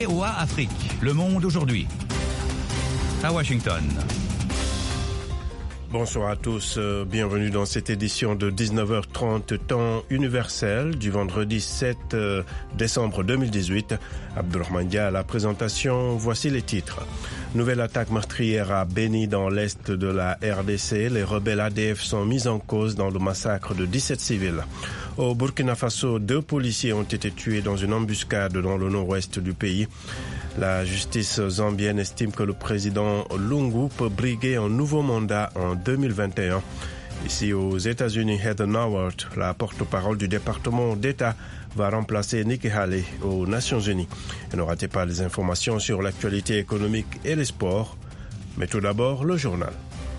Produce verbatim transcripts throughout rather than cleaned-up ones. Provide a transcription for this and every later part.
O A Afrique, Le Monde aujourd'hui. À Washington. Bonsoir à tous, euh, bienvenue dans cette édition de dix-neuf heures trente temps universel du vendredi sept décembre deux mille dix-huit. Abdourahmane Dia à la présentation, voici les titres. Nouvelle attaque meurtrière à Beni dans l'est de la R D C. Les rebelles A D F sont mis en cause dans le massacre de dix-sept civils. Au Burkina Faso, deux policiers ont été tués dans une embuscade dans le nord-ouest du pays. La justice zambienne estime que le président Lungu peut briguer un nouveau mandat en deux mille vingt et un. Ici aux États-Unis, Heather Nauert, la porte-parole du département d'État, va remplacer Nikki Haley aux Nations Unies. Et ne ratez pas les informations sur l'actualité économique et les sports. Mais tout d'abord, le journal.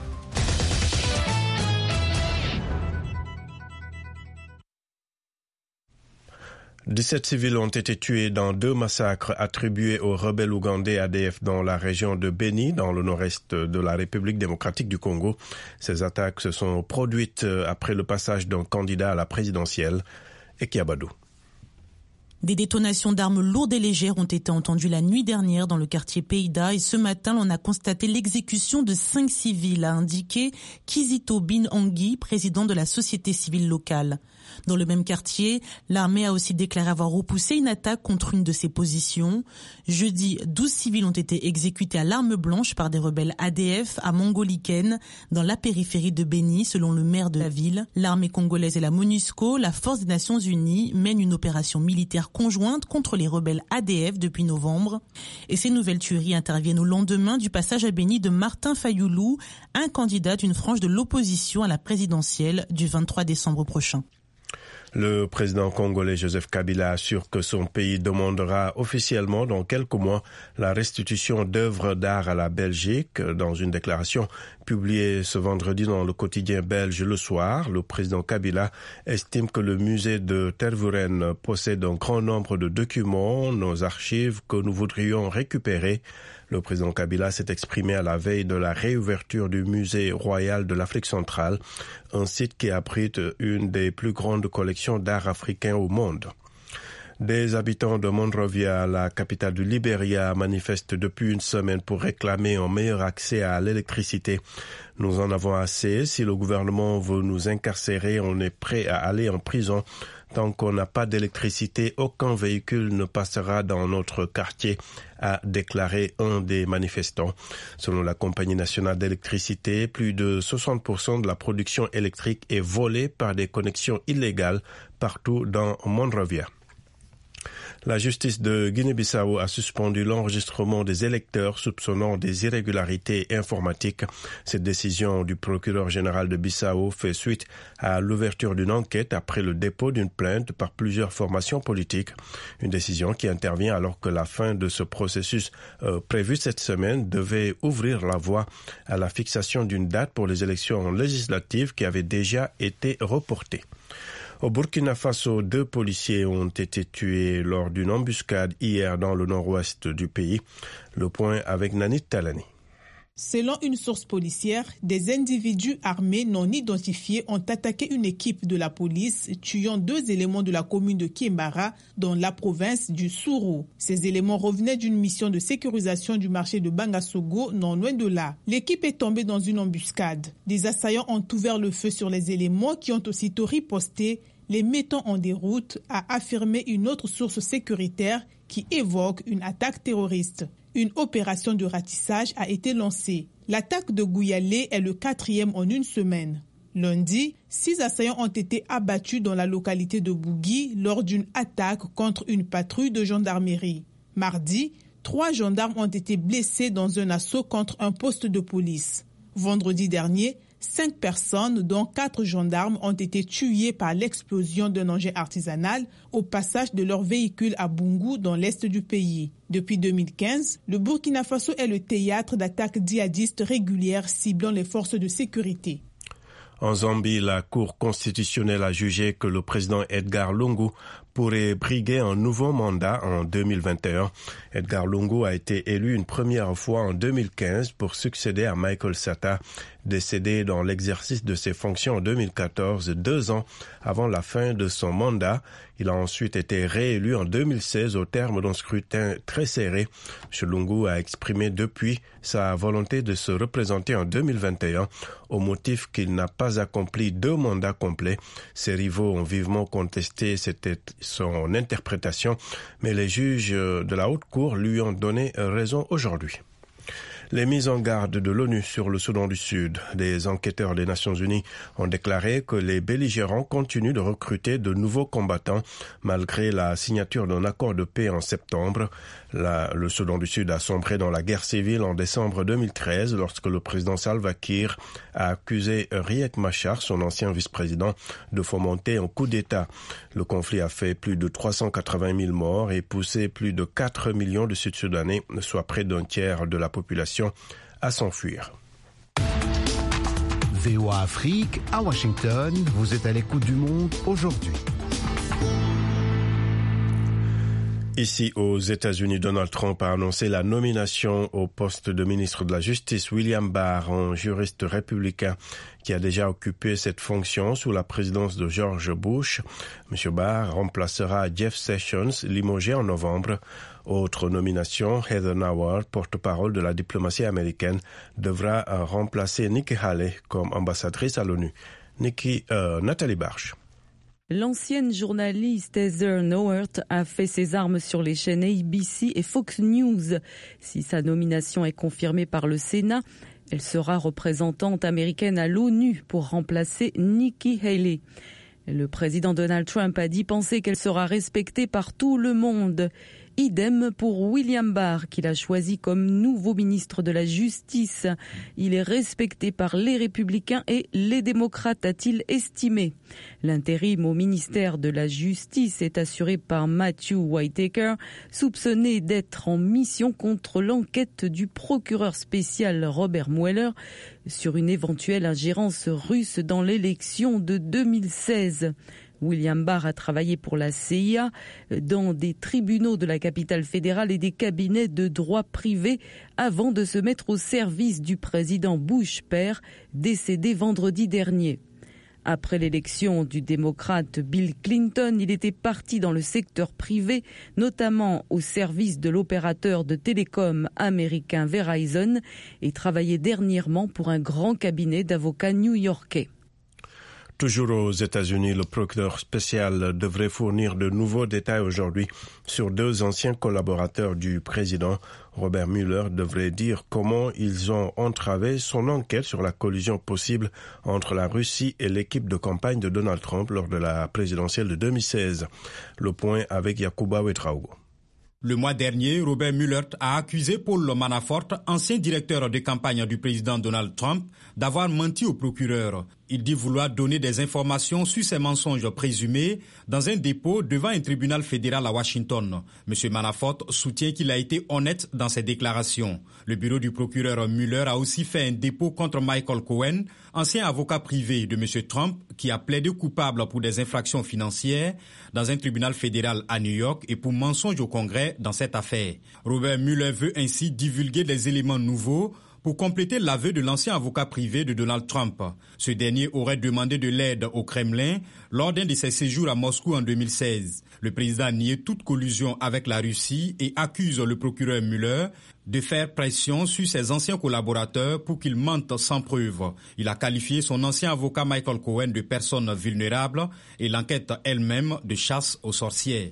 dix-sept civils ont été tués dans deux massacres attribués aux rebelles ougandais A D F dans la région de Beni, dans le nord-est de la République démocratique du Congo. Ces attaques se sont produites après le passage d'un candidat à la présidentielle, Ekiabadou. Des détonations d'armes lourdes et légères ont été entendues la nuit dernière dans le quartier Peïda et ce matin, on a constaté l'exécution de cinq civils, a indiqué Kizito Bin Angui, président de la société civile locale. Dans le même quartier, l'armée a aussi déclaré avoir repoussé une attaque contre une de ses positions. Jeudi, douze civils ont été exécutés à l'arme blanche par des rebelles A D F à Mongoliken, dans la périphérie de Beni, selon le maire de la ville. L'armée congolaise et la MONUSCO, la force des Nations Unies, mènent une opération militaire conjointe contre les rebelles A D F depuis novembre. Et ces nouvelles tueries interviennent au lendemain du passage à Beni de Martin Fayoulou, un candidat d'une frange de l'opposition à la présidentielle du vingt-trois décembre prochain. Le président congolais Joseph Kabila assure que son pays demandera officiellement dans quelques mois la restitution d'œuvres d'art à la Belgique. Dans une déclaration publiée ce vendredi dans le quotidien belge Le Soir, le président Kabila estime que le musée de Tervuren possède un grand nombre de documents, nos archives que nous voudrions récupérer. Le président Kabila s'est exprimé à la veille de la réouverture du musée royal de l'Afrique centrale, un site qui abrite une des plus grandes collections d'art africain au monde. Des habitants de Monrovia, la capitale du Libéria, manifestent depuis une semaine pour réclamer un meilleur accès à l'électricité. Nous en avons assez. Si le gouvernement veut nous incarcérer, on est prêt à aller en prison. Tant qu'on n'a pas d'électricité, aucun véhicule ne passera dans notre quartier, a déclaré un des manifestants. Selon la Compagnie nationale d'électricité, plus de soixante pour cent de la production électrique est volée par des connexions illégales partout dans Monrovia. La justice de Guinée-Bissau a suspendu l'enregistrement des électeurs soupçonnant des irrégularités informatiques. Cette décision du procureur général de Bissau fait suite à l'ouverture d'une enquête après le dépôt d'une plainte par plusieurs formations politiques. Une décision qui intervient alors que la fin de ce processus euh, prévu cette semaine devait ouvrir la voie à la fixation d'une date pour les élections législatives qui avaient déjà été reportées. Au Burkina Faso, deux policiers ont été tués lors d'une embuscade hier dans le nord-ouest du pays. Le point avec Nanit Talani. Selon une source policière, des individus armés non identifiés ont attaqué une équipe de la police, tuant deux éléments de la commune de Kimbara, dans la province du Sourou. Ces éléments revenaient d'une mission de sécurisation du marché de Bangasogo, non loin de là. L'équipe est tombée dans une embuscade. Des assaillants ont ouvert le feu sur les éléments qui ont aussitôt riposté, les mettant en déroute, a affirmé une autre source sécuritaire qui évoque une attaque terroriste. Une opération de ratissage a été lancée. L'attaque de Gouyalé est le quatrième en une semaine. Lundi, six assaillants ont été abattus dans la localité de Bougui lors d'une attaque contre une patrouille de gendarmerie. Mardi, trois gendarmes ont été blessés dans un assaut contre un poste de police. Vendredi dernier, cinq personnes, dont quatre gendarmes, ont été tuées par l'explosion d'un engin artisanal au passage de leur véhicule à Bungu, dans l'est du pays. Depuis deux mille quinze, le Burkina Faso est le théâtre d'attaques djihadistes régulières ciblant les forces de sécurité. En Zambie, la Cour constitutionnelle a jugé que le président Edgar Lungu pourrait briguer un nouveau mandat en deux mille vingt et un. Edgar Lungu a été élu une première fois en deux mille quinze pour succéder à Michael Sata, décédé dans l'exercice de ses fonctions en deux mille quatorze, deux ans avant la fin de son mandat. Il a ensuite été réélu en deux mille seize au terme d'un scrutin très serré. M. Lungu a exprimé depuis sa volonté de se représenter en deux mille vingt et un au motif qu'il n'a pas accompli deux mandats complets. Ses rivaux ont vivement contesté cette, son interprétation, mais les juges de la Haute Cour lui ont donné raison aujourd'hui. Les mises en garde de l'ONU sur le Soudan du Sud. Des enquêteurs des Nations Unies ont déclaré que les belligérants continuent de recruter de nouveaux combattants malgré la signature d'un accord de paix en septembre. La, le Soudan du Sud a sombré dans la guerre civile en décembre deux mille treize lorsque le président Salva Kiir a accusé Riek Machar, son ancien vice-président, de fomenter un coup d'État. Le conflit a fait plus de trois cent quatre-vingt mille morts et poussé plus de quatre millions de Sud-Soudanais, soit près d'un tiers de la population, à s'enfuir. V O A Afrique, à Washington, vous êtes à l'écoute du monde aujourd'hui. Ici aux États-Unis, Donald Trump a annoncé la nomination au poste de ministre de la Justice William Barr, un juriste républicain qui a déjà occupé cette fonction sous la présidence de George Bush. M. Barr remplacera Jeff Sessions, limogé en novembre. Autre nomination, Heather Nauert, porte-parole de la diplomatie américaine, devra remplacer Nikki Haley comme ambassadrice à l'ONU. Nikki, euh, Nathalie Barche. L'ancienne journaliste Heather Nauert a fait ses armes sur les chaînes A B C et Fox News. Si sa nomination est confirmée par le Sénat, elle sera représentante américaine à l'ONU pour remplacer Nikki Haley. Le président Donald Trump a dit penser qu'elle sera respectée par tout le monde. Idem pour William Barr, qu'il a choisi comme nouveau ministre de la Justice. Il est respecté par les républicains et les démocrates, a-t-il estimé. L'intérim au ministère de la Justice est assuré par Matthew Whitaker, soupçonné d'être en mission contre l'enquête du procureur spécial Robert Mueller sur une éventuelle ingérence russe dans l'élection de deux mille seize. William Barr a travaillé pour la C I A dans des tribunaux de la capitale fédérale et des cabinets de droit privé avant de se mettre au service du président Bush père, décédé vendredi dernier. Après l'élection du démocrate Bill Clinton, il était parti dans le secteur privé, notamment au service de l'opérateur de télécom américain Verizon, et travaillait dernièrement pour un grand cabinet d'avocats new-yorkais. Toujours aux États-Unis, le procureur spécial devrait fournir de nouveaux détails aujourd'hui sur deux anciens collaborateurs du président. Robert Mueller devrait dire comment ils ont entravé son enquête sur la collusion possible entre la Russie et l'équipe de campagne de Donald Trump lors de la présidentielle de deux mille seize. Le point avec Yacouba Ouedraogo. Le mois dernier, Robert Mueller a accusé Paul Manafort, ancien directeur de campagne du président Donald Trump, d'avoir menti au procureur. Il dit vouloir donner des informations sur ces mensonges présumés dans un dépôt devant un tribunal fédéral à Washington. M. Manafort soutient qu'il a été honnête dans ses déclarations. Le bureau du procureur Mueller a aussi fait un dépôt contre Michael Cohen, ancien avocat privé de M. Trump, qui a plaidé coupable pour des infractions financières dans un tribunal fédéral à New York et pour mensonge au Congrès dans cette affaire. Robert Mueller veut ainsi divulguer des éléments nouveaux pour compléter l'aveu de l'ancien avocat privé de Donald Trump. Ce dernier aurait demandé de l'aide au Kremlin lors d'un de ses séjours à Moscou en deux mille seize. Le président a nié toute collusion avec la Russie et accuse le procureur Mueller de faire pression sur ses anciens collaborateurs pour qu'ils mentent sans preuve. Il a qualifié son ancien avocat Michael Cohen de personne vulnérable et l'enquête elle-même de chasse aux sorcières.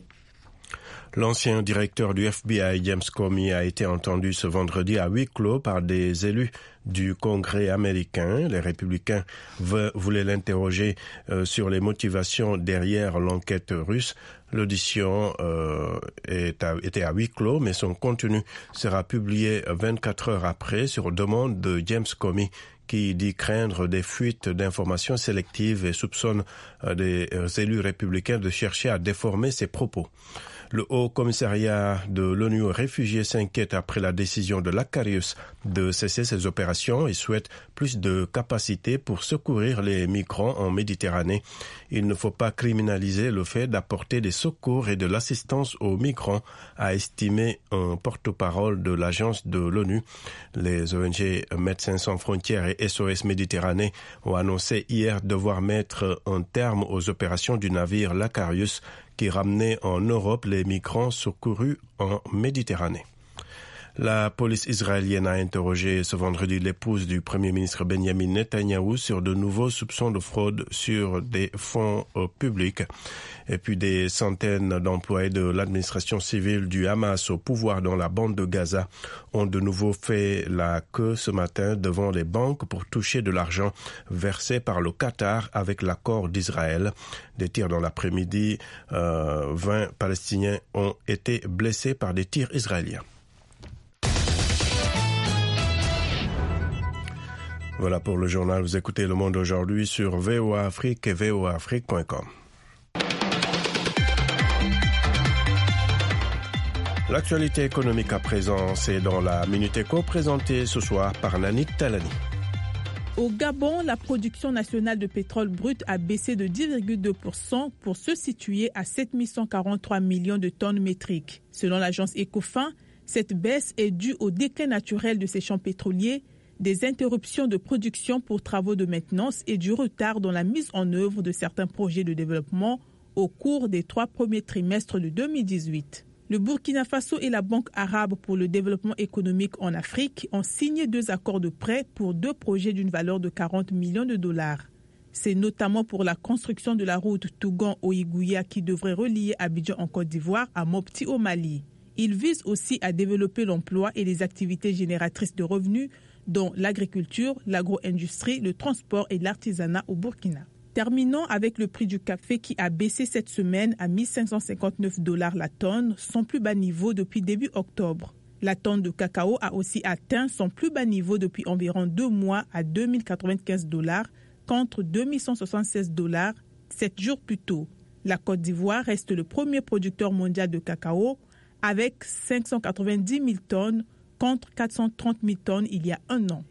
L'ancien directeur du F B I, James Comey, a été entendu ce vendredi à huis clos par des élus du Congrès américain. Les républicains voulaient l'interroger euh, sur les motivations derrière l'enquête russe. L'audition euh, est à, était à huis clos, mais son contenu sera publié vingt-quatre heures après sur demande de James Comey, qui dit craindre des fuites d'informations sélectives et soupçonne euh, des euh, élus républicains de chercher à déformer ses propos. Le Haut Commissariat de l'ONU aux réfugiés s'inquiète après la décision de l'Acarius de cesser ses opérations et souhaite plus de capacité pour secourir les migrants en Méditerranée. Il ne faut pas criminaliser le fait d'apporter des secours et de l'assistance aux migrants, a estimé un porte-parole de l'agence de l'ONU. Les O N G Médecins sans frontières et S O S Méditerranée ont annoncé hier devoir mettre un terme aux opérations du navire l'Acarius qui ramenait en Europe les migrants secourus en Méditerranée. La police israélienne a interrogé ce vendredi l'épouse du Premier ministre Benjamin Netanyahou sur de nouveaux soupçons de fraude sur des fonds euh, publics. Et puis des centaines d'employés de l'administration civile du Hamas au pouvoir dans la bande de Gaza ont de nouveau fait la queue ce matin devant les banques pour toucher de l'argent versé par le Qatar avec l'accord d'Israël. Des tirs dans l'après-midi, euh, vingt Palestiniens ont été blessés par des tirs israéliens. Voilà pour le journal. Vous écoutez Le Monde aujourd'hui sur V O A Afrique et V O A Afrique point com. L'actualité économique à présent, c'est dans la Minute Éco présentée ce soir par Nani Talani. Au Gabon, la production nationale de pétrole brut a baissé de dix virgule deux pour cent pour se situer à sept mille cent quarante-trois millions de tonnes métriques. Selon l'agence Ecofin, cette baisse est due au déclin naturel de ces champs pétroliers, des interruptions de production pour travaux de maintenance et du retard dans la mise en œuvre de certains projets de développement au cours des trois premiers trimestres de deux mille dix-huit. Le Burkina Faso et la Banque arabe pour le développement économique en Afrique ont signé deux accords de prêt pour deux projets d'une valeur de quarante millions de dollars. C'est notamment pour la construction de la route Tougan-Oïgouya qui devrait relier Abidjan en Côte d'Ivoire à Mopti au Mali. Il vise aussi à développer l'emploi et les activités génératrices de revenus dont l'agriculture, l'agro-industrie, le transport et l'artisanat au Burkina. Terminons avec le prix du café qui a baissé cette semaine à mille cinq cent cinquante-neuf dollars la tonne, son plus bas niveau depuis début octobre. La tonne de cacao a aussi atteint son plus bas niveau depuis environ deux mois à deux mille quatre-vingt-quinze dollars contre deux mille cent soixante-seize dollars sept jours plus tôt. La Côte d'Ivoire reste le premier producteur mondial de cacao avec cinq cent quatre-vingt-dix mille tonnes contre quatre cent trente mille tonnes il y a un an.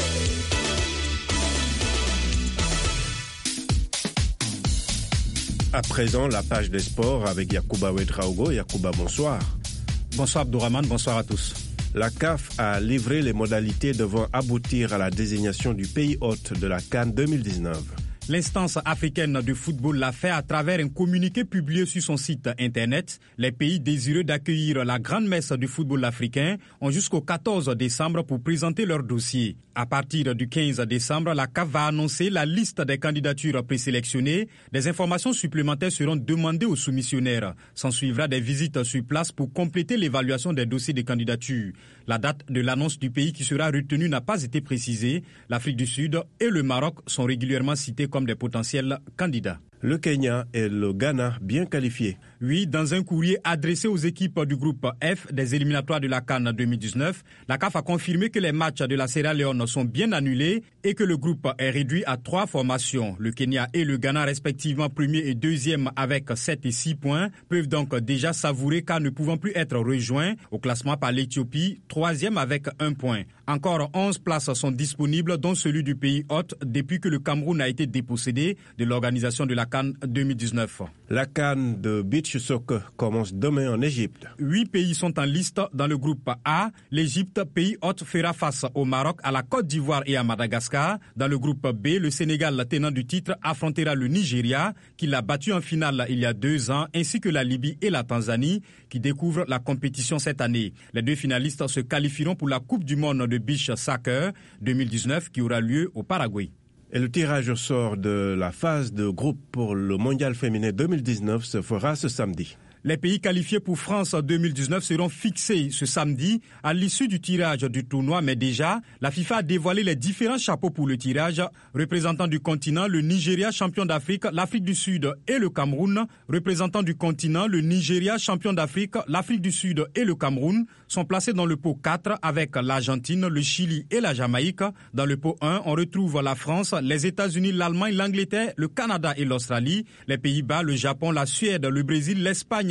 À présent, la page des sports avec Yacouba Ouedraogo. Yacouba, bonsoir. Bonsoir Abdourahmane, bonsoir à tous. La C A F a livré les modalités devant aboutir à la désignation du pays hôte de la CAN deux mille dix-neuf. L'instance africaine du football l'a fait à travers un communiqué publié sur son site internet. Les pays désireux d'accueillir la grande messe du football africain ont jusqu'au quatorze décembre pour présenter leur dossier. À partir du quinze décembre, la C A F va annoncer la liste des candidatures présélectionnées. Des informations supplémentaires seront demandées aux soumissionnaires. S'en suivra des visites sur place pour compléter l'évaluation des dossiers de candidature. La date de l'annonce du pays qui sera retenu n'a pas été précisée. L'Afrique du Sud et le Maroc sont régulièrement cités comme des potentiels candidats. Le Kenya et le Ghana bien qualifiés. Oui, dans un courrier adressé aux équipes du groupe F des éliminatoires de la CAN deux mille dix-neuf, la C A F a confirmé que les matchs de la Sierra Leone sont bien annulés et que le groupe est réduit à trois formations. Le Kenya et le Ghana, respectivement premier et deuxième avec sept et six points, peuvent donc déjà savourer car ne pouvant plus être rejoints au classement par l'Éthiopie, troisième avec un point. Encore onze places sont disponibles, dont celui du pays hôte, depuis que le Cameroun a été dépossédé de l'organisation de la CAN deux mille dix-neuf. La CAN de beach soccer commence demain en Égypte. Huit pays sont en liste dans le groupe A. L'Égypte, pays hôte, fera face au Maroc, à la Côte d'Ivoire et à Madagascar. Dans le groupe B, le Sénégal, tenant du titre, affrontera le Nigeria, qui l'a battu en finale il y a deux ans, ainsi que la Libye et la Tanzanie, qui découvrent la compétition cette année. Les deux finalistes se qualifieront pour la Coupe du monde de beach soccer deux mille dix-neuf qui aura lieu au Paraguay. Et le tirage au sort de la phase de groupe pour le mondial féminin deux mille dix-neuf se fera ce samedi. Les pays qualifiés pour France deux mille dix-neuf seront fixés ce samedi à l'issue du tirage du tournoi. Mais déjà, la FIFA a dévoilé les différents chapeaux pour le tirage. Représentant du continent, le Nigeria, champion d'Afrique, l'Afrique du Sud et le Cameroun. Représentant du continent, le Nigeria, champion d'Afrique, l'Afrique du Sud et le Cameroun sont placés dans le pot quatre avec l'Argentine, le Chili et la Jamaïque. Dans le pot un, on retrouve la France, les États-Unis, l'Allemagne, l'Angleterre, le Canada et l'Australie. Les Pays-Bas, le Japon, la Suède, le Brésil, l'Espagne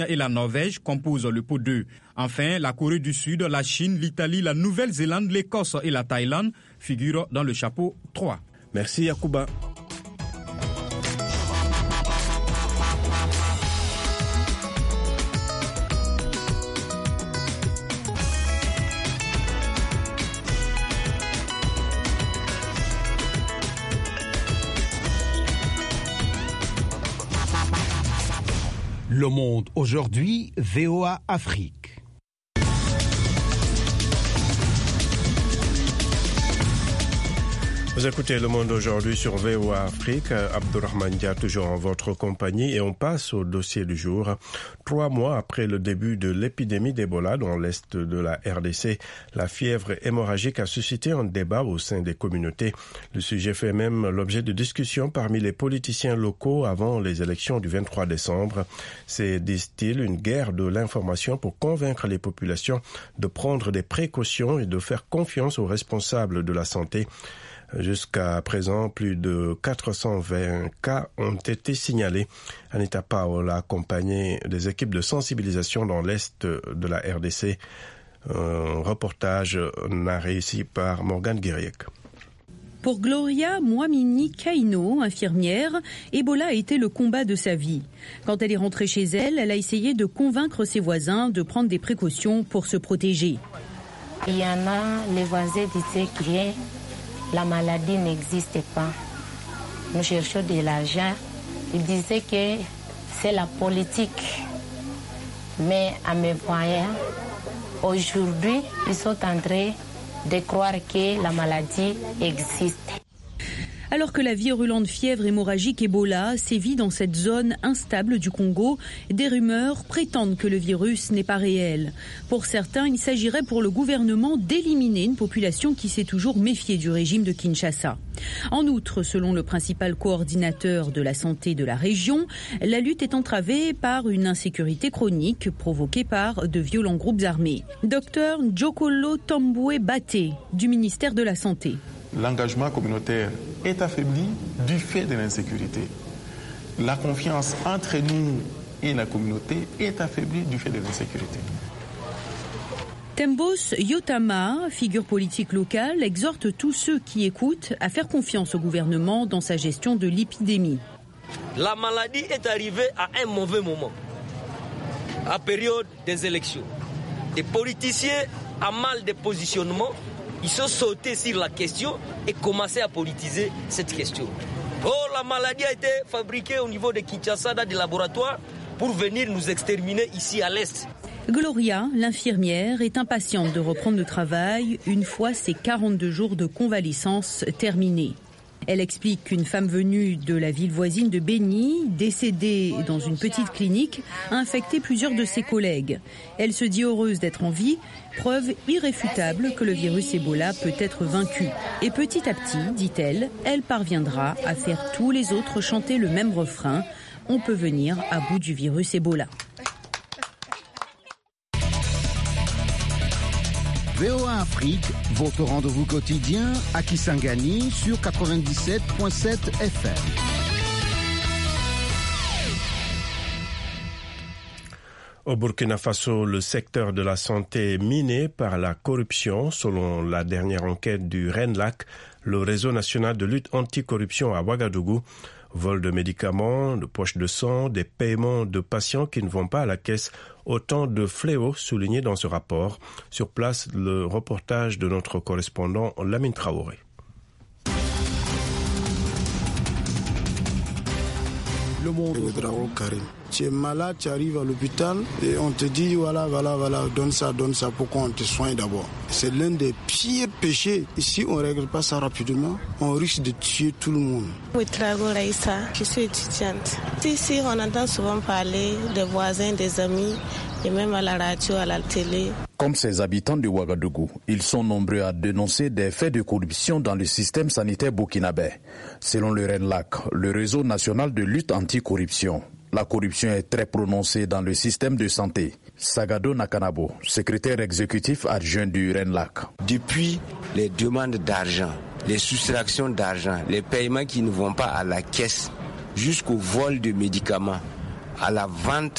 et la Norvège composent le pot deux. Enfin, la Corée du Sud, la Chine, l'Italie, la Nouvelle-Zélande, l'Écosse et la Thaïlande figurent dans le chapeau trois. Merci Yacouba. Le Monde aujourd'hui, V O A Afrique. Vous écoutez Le Monde aujourd'hui sur V O A Afrique. Abdourahmane Dia toujours en votre compagnie et on passe au dossier du jour. Trois mois après le début de l'épidémie d'Ebola dans l'est de la R D C, la fièvre hémorragique a suscité un débat au sein des communautés. Le sujet fait même l'objet de discussions parmi les politiciens locaux avant les élections du vingt-trois décembre. C'est, disent-ils, une guerre de l'information pour convaincre les populations de prendre des précautions et de faire confiance aux responsables de la santé. Jusqu'à présent, plus de quatre cent vingt cas ont été signalés. Anita Powell a accompagné des équipes de sensibilisation dans l'est de la R D C. Un reportage narré ici par Morgane Guiriec. Pour Gloria Mwamini Kaino, infirmière, Ebola a été le combat de sa vie. Quand elle est rentrée chez elle, elle a essayé de convaincre ses voisins de prendre des précautions pour se protéger. Il y en a, les voisins disaient que la maladie n'existe pas. Nous cherchons de l'argent. Ils disaient que c'est la politique. Mais en me voyant, aujourd'hui, ils sont en train de croire que la maladie existe. Alors que la virulente fièvre hémorragique Ebola sévit dans cette zone instable du Congo, des rumeurs prétendent que le virus n'est pas réel. Pour certains, il s'agirait pour le gouvernement d'éliminer une population qui s'est toujours méfiée du régime de Kinshasa. En outre, selon le principal coordinateur de la santé de la région, la lutte est entravée par une insécurité chronique provoquée par de violents groupes armés. Docteur Njokolo Tamboué Baté, du ministère de la Santé. L'engagement communautaire est affaibli du fait de l'insécurité. La confiance entre nous et la communauté est affaiblie du fait de l'insécurité. Tembos Yotama, figure politique locale, exhorte tous ceux qui écoutent à faire confiance au gouvernement dans sa gestion de l'épidémie. La maladie est arrivée à un mauvais moment, à période des élections. Les politiciens, à mal de positionnement, ils sont sautés sur la question et commencé à politiser cette question. Oh, la maladie a été fabriquée au niveau de Kinshasa dans des laboratoires pour venir nous exterminer ici à l'Est. Gloria, l'infirmière, est impatiente de reprendre le travail une fois ses quarante-deux jours de convalescence terminés. Elle explique qu'une femme venue de la ville voisine de Beni, décédée dans une petite clinique, a infecté plusieurs de ses collègues. Elle se dit heureuse d'être en vie, preuve irréfutable que le virus Ebola peut être vaincu. Et petit à petit, dit-elle, elle parviendra à faire tous les autres chanter le même refrain. On peut venir à bout du virus Ebola. V O A Afrique, votre rendez-vous quotidien à Kisangani sur quatre-vingt-dix-sept virgule sept F M. Au Burkina Faso, le secteur de la santé est miné par la corruption. Selon la dernière enquête du RENLAC, le réseau national de lutte anticorruption à Ouagadougou, vol de médicaments, de poches de sang, des paiements de patients qui ne vont pas à la caisse, autant de fléaux soulignés dans ce rapport. Sur place, le reportage de notre correspondant Lamine Traoré. Le monde. Karim. Tu es malade, tu arrives à l'hôpital et on te dit voilà, voilà, voilà, donne ça, donne ça, pourquoi on te soigne d'abord. C'est l'un des pires péchés. Et si on ne règle pas ça rapidement, on risque de tuer tout le monde. Ouedraogo Laïssa, je suis étudiante. Ici, on entend souvent parler des voisins, des amis, et même à la radio, à la télé. Comme ces habitants de Ouagadougou, ils sont nombreux à dénoncer des faits de corruption dans le système sanitaire burkinabé. Selon le RENLAC, le réseau national de lutte anticorruption, la corruption est très prononcée dans le système de santé. Sagado Nakanabo, secrétaire exécutif adjoint du RENLAC. Depuis les demandes d'argent, les soustractions d'argent, les paiements qui ne vont pas à la caisse, jusqu'au vol de médicaments, à la vente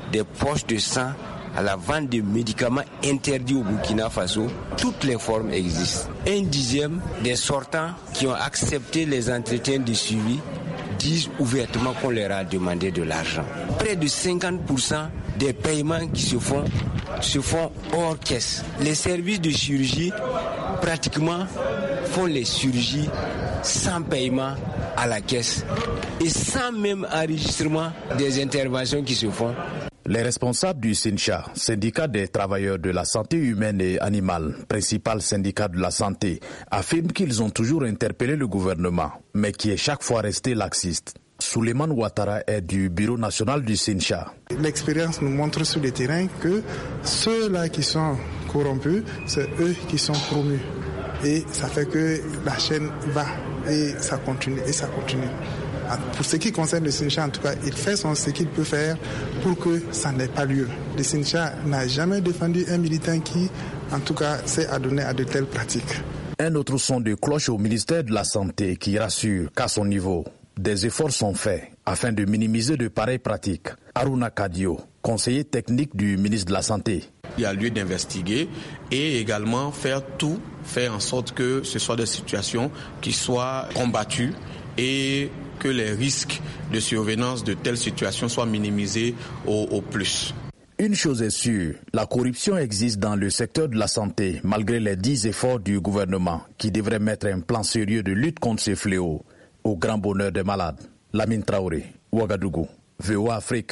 des poches de sang, à la vente de médicaments interdits au Burkina Faso, toutes les formes existent. Un dixième des sortants qui ont accepté les entretiens de suivi disent ouvertement qu'on leur a demandé de l'argent. Près de cinquante pour cent des paiements qui se font se font hors caisse. Les services de chirurgie pratiquement font les chirurgies sans paiement à la caisse et sans même enregistrement des interventions qui se font. Les responsables du SYNCHA, syndicat des travailleurs de la santé humaine et animale, principal syndicat de la santé, affirment qu'ils ont toujours interpellé le gouvernement, mais qui est chaque fois resté laxiste. Souleymane Ouattara est du bureau national du SYNCHA. L'expérience nous montre sur le terrain que ceux-là qui sont corrompus, c'est eux qui sont promus. Et ça fait que la chaîne va et ça continue et ça continue. Pour ce qui concerne le SYNCHA, en tout cas, il fait son, ce qu'il peut faire pour que ça n'ait pas lieu. Le SYNCHA n'a jamais défendu un militant qui, en tout cas, s'est adonné à de telles pratiques. Un autre son de cloche au ministère de la Santé qui rassure qu'à son niveau, des efforts sont faits afin de minimiser de pareilles pratiques. Aruna Kadio, conseiller technique du ministre de la Santé. Il y a lieu d'investiguer et également faire tout, faire en sorte que ce soit des situations qui soient combattues et que les risques de survenance de telles situations soient minimisés au, au plus. Une chose est sûre, la corruption existe dans le secteur de la santé malgré les dix efforts du gouvernement qui devrait mettre un plan sérieux de lutte contre ces fléaux au grand bonheur des malades. Lamine Traoré, Ouagadougou, V O A Afrique.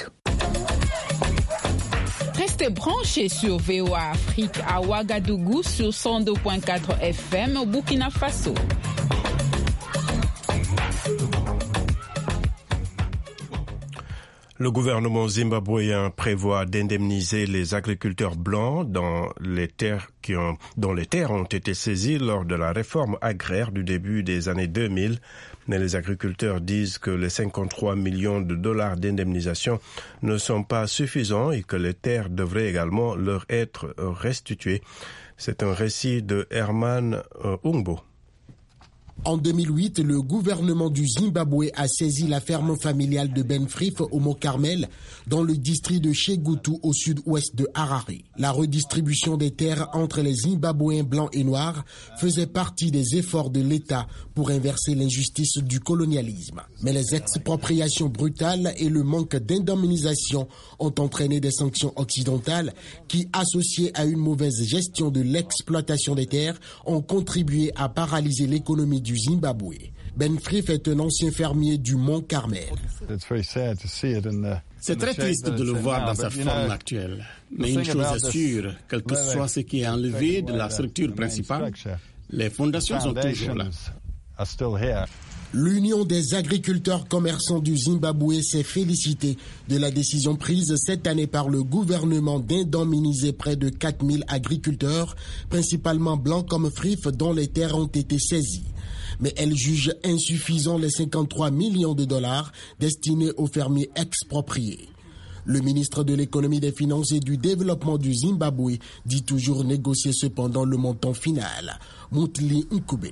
Restez branchés sur V O A Afrique à Ouagadougou sur cent deux virgule quatre F M au Burkina Faso. Le gouvernement zimbabwéen prévoit d'indemniser les agriculteurs blancs dans les terres qui ont, dont les terres ont été saisies lors de la réforme agraire du début des années deux mille. Mais les agriculteurs disent que les cinquante-trois millions de dollars d'indemnisation ne sont pas suffisants et que les terres devraient également leur être restituées. C'est un récit de Herman Ungbo. En deux mille huit, le gouvernement du Zimbabwe a saisi la ferme familiale de Ben Frith au Mont Carmel, dans le district de Chegutu au sud-ouest de Harare. La redistribution des terres entre les Zimbabwéens blancs et noirs faisait partie des efforts de l'État pour inverser l'injustice du colonialisme. Mais les expropriations brutales et le manque d'indemnisation ont entraîné des sanctions occidentales qui, associées à une mauvaise gestion de l'exploitation des terres, ont contribué à paralyser l'économie du Zimbabwe. Ben Frith est un ancien fermier du Mont Carmel. C'est très triste de le voir dans sa forme actuelle. Mais une chose est sûre, quel que soit ce qui est enlevé de la structure principale, les fondations sont toujours là. L'Union des agriculteurs commerçants du Zimbabwe s'est félicitée de la décision prise cette année par le gouvernement d'indemniser près de quatre mille agriculteurs, principalement blancs comme Frith, dont les terres ont été saisies. Mais elle juge insuffisants les cinquante-trois millions de dollars destinés aux fermiers expropriés. Le ministre de l'économie, des finances et du développement du Zimbabwe dit toujours négocier cependant le montant final. Moutli Nkube.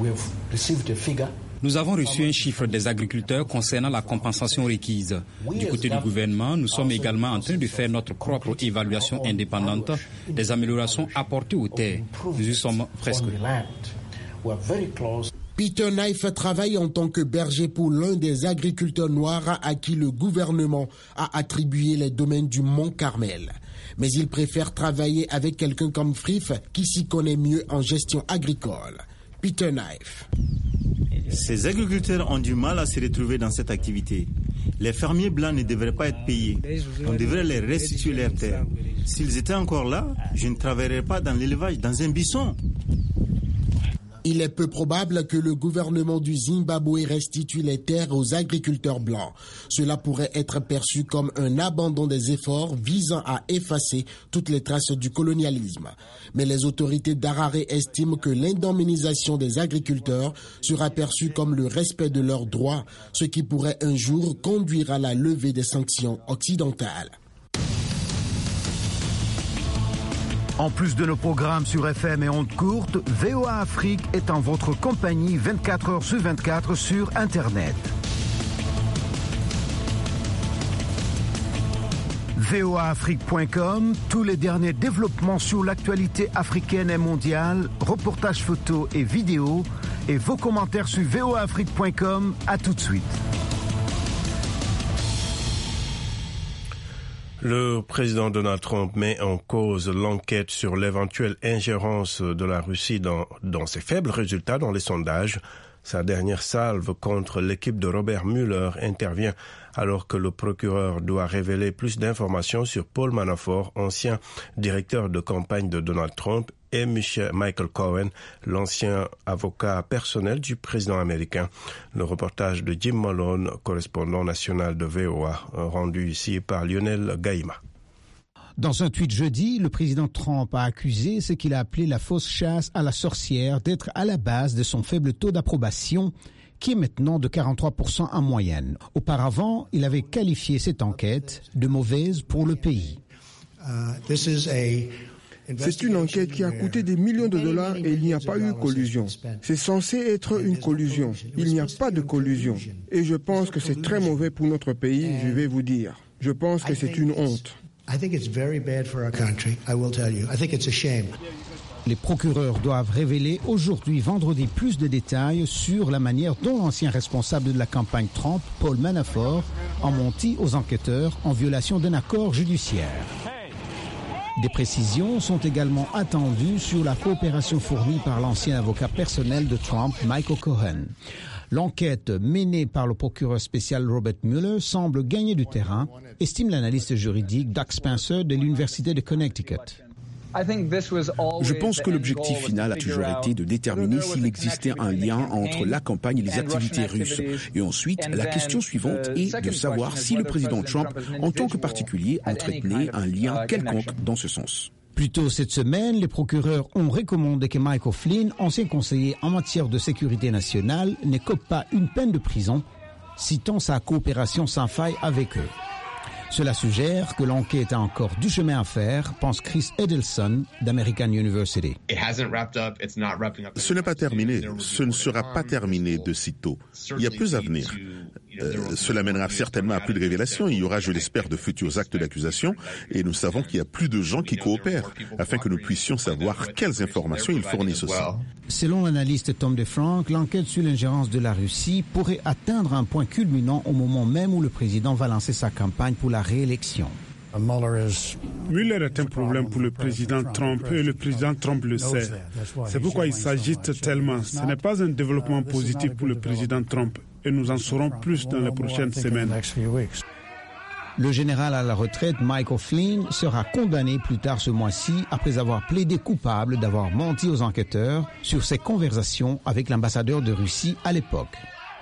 Nous avons reçu un chiffre des agriculteurs concernant la compensation requise. Du côté du gouvernement, nous sommes également en train de faire notre propre évaluation indépendante des améliorations apportées aux terres. Nous y sommes presque. Peter Knife travaille en tant que berger pour l'un des agriculteurs noirs à qui le gouvernement a attribué les domaines du Mont Carmel. Mais il préfère travailler avec quelqu'un comme Frith qui s'y connaît mieux en gestion agricole. Peter Knife. Ces agriculteurs ont du mal à se retrouver dans cette activité. Les fermiers blancs ne devraient pas être payés. On devrait les restituer leurs terres. S'ils étaient encore là, je ne travaillerais pas dans l'élevage, dans un buisson. Il est peu probable que le gouvernement du Zimbabwe restitue les terres aux agriculteurs blancs. Cela pourrait être perçu comme un abandon des efforts visant à effacer toutes les traces du colonialisme. Mais les autorités d'Harare estiment que l'indemnisation des agriculteurs sera perçue comme le respect de leurs droits, ce qui pourrait un jour conduire à la levée des sanctions occidentales. En plus de nos programmes sur F M et ondes courtes, V O A Afrique est en votre compagnie vingt-quatre heures sur vingt-quatre sur Internet. V O A Afrique point com, tous les derniers développements sur l'actualité africaine et mondiale, reportages photos et vidéos, et vos commentaires sur V O A Afrique point com. À tout de suite. Le président Donald Trump met en cause l'enquête sur l'éventuelle ingérence de la Russie dans, dans ses faibles résultats dans les sondages. Sa dernière salve contre l'équipe de Robert Mueller intervient alors que le procureur doit révéler plus d'informations sur Paul Manafort, ancien directeur de campagne de Donald Trump, et Michael Cohen, l'ancien avocat personnel du président américain. Le reportage de Jim Malone, correspondant national de V O A, rendu ici par Lionel Gaïma. Dans un tweet jeudi, le président Trump a accusé ce qu'il a appelé la fausse chasse à la sorcière d'être à la base de son faible taux d'approbation, qui est maintenant de quarante-trois pour cent en moyenne. Auparavant, il avait qualifié cette enquête de mauvaise pour le pays. C'est une enquête qui a coûté des millions de dollars et il n'y a pas eu collusion. C'est censé être une collusion. Il n'y a pas de collusion. Et je pense que c'est très mauvais pour notre pays, je vais vous dire. Je pense que c'est une honte. Les procureurs doivent révéler aujourd'hui, vendredi, plus de détails sur la manière dont l'ancien responsable de la campagne Trump, Paul Manafort, a menti aux enquêteurs en violation d'un accord judiciaire. Des précisions sont également attendues sur la coopération fournie par l'ancien avocat personnel de Trump, Michael Cohen. L'enquête menée par le procureur spécial Robert Mueller semble gagner du terrain, estime l'analyste juridique Doug Spencer de l'Université de Connecticut. Je pense que l'objectif final a toujours été de déterminer s'il existait un lien entre la campagne et les activités russes. Et ensuite, la question suivante est de savoir si le président Trump, en tant que particulier, entretenait un lien quelconque dans ce sens. Plus tôt cette semaine, les procureurs ont recommandé que Michael Flynn, ancien conseiller en matière de sécurité nationale, n'écope pas une peine de prison, citant sa coopération sans faille avec eux. Cela suggère que l'enquête a encore du chemin à faire, pense Chris Edelson d'American University. Ce n'est pas terminé. Ce ne sera pas terminé de sitôt. Il y a plus à venir. Euh, cela mènera certainement à plus de révélations. Il y aura, je l'espère, de futurs actes d'accusation. Et nous savons qu'il y a plus de gens qui coopèrent, afin que nous puissions savoir quelles informations ils fournissent aussi. Selon l'analyste Tom DeFrank, l'enquête sur l'ingérence de la Russie pourrait atteindre un point culminant au moment même où le président va lancer sa campagne pour la réélection. Mueller est un problème pour le président Trump et le président Trump le sait. C'est pourquoi il s'agite tellement. Ce n'est pas un développement positif pour le président Trump et nous en saurons plus dans les prochaines semaines. Le général à la retraite Michael Flynn sera condamné plus tard ce mois-ci après avoir plaidé coupable d'avoir menti aux enquêteurs sur ses conversations avec l'ambassadeur de Russie à l'époque.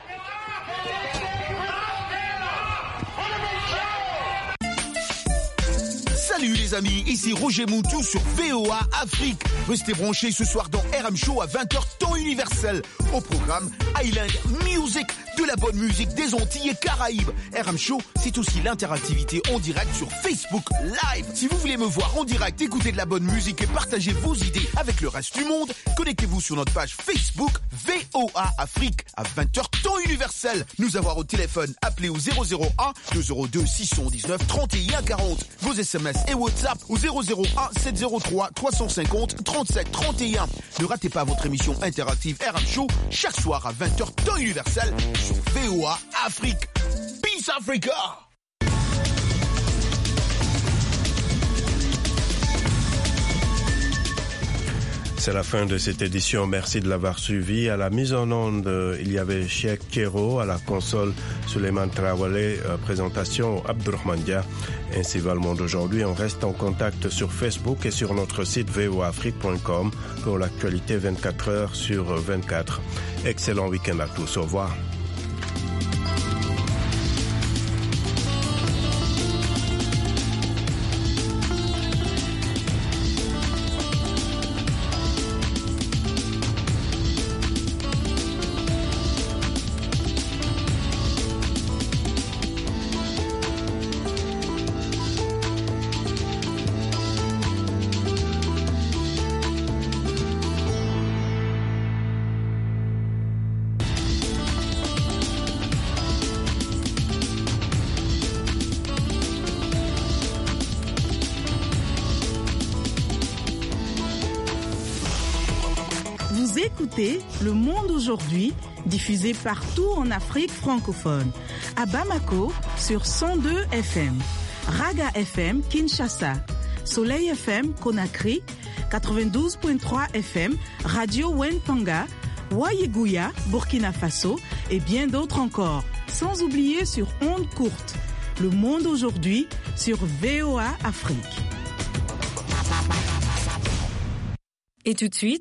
Salut les amis, ici Roger Moutou sur V O A Afrique. Restez branchés ce soir dans R M Show à vingt heures temps universel. Au programme Island Music, de la bonne musique des Antilles et Caraïbes. R M Show, c'est aussi l'interactivité en direct sur Facebook Live. Si vous voulez me voir en direct, écouter de la bonne musique et partager vos idées avec le reste du monde, connectez-vous sur notre page Facebook V O A Afrique à vingt heures temps universel. Nous avoir au téléphone, appelez au zéro zéro un deux zéro deux six un neuf trente et un quarante. Vos S M S et WhatsApp au zéro zéro un sept zéro trois trois cent cinquante trente-sept trente et un. Ne ratez pas votre émission interactive R M Show chaque soir à vingt heures temps universel sur V O A Afrique. Peace Africa! C'est la fin de cette édition. Merci de l'avoir suivi. À la mise en onde, il y avait Cheikh Kero, à la console Suleiman Traoré, euh, présentation Abdourahmane Dia. Ainsi va le monde aujourd'hui. On reste en contact sur Facebook et sur notre site v o a afrique point com pour l'actualité vingt-quatre heures sur vingt-quatre. Excellent week-end à tous. Au revoir. Vous écoutez Le Monde aujourd'hui, diffusé partout en Afrique francophone. À Bamako, sur cent deux F M. Raga F M, Kinshasa. Soleil F M, Conakry. quatre-vingt-douze virgule trois F M, Radio Wentanga. Wayeguya, Burkina Faso. Et bien d'autres encore. Sans oublier sur ondes courtes. Le Monde aujourd'hui, sur V O A Afrique. Et tout de suite,